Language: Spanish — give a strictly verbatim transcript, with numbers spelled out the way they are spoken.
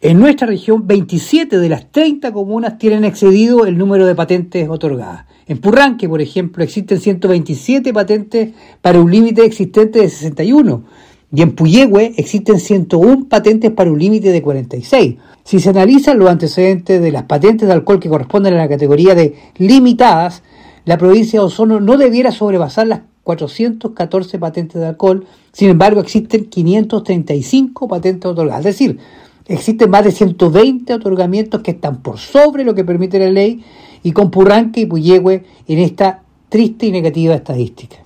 En nuestra región, veintisiete de las treinta comunas tienen excedido el número de patentes otorgadas. En Purranque, por ejemplo, existen ciento veintisiete patentes para un límite existente de sesenta y uno. Y en Puyehue existen ciento uno patentes para un límite de cuarenta y seis. Si se analizan los antecedentes de las patentes de alcohol que corresponden a la categoría de limitadas, la provincia de Osorno no debiera sobrepasar las cuatrocientas catorce patentes de alcohol. Sin embargo, existen quinientas treinta y cinco patentes otorgadas. Es decir, existen más de ciento veinte otorgamientos que están por sobre lo que permite la ley, y con Purranque y Puyehue en esta triste y negativa estadística.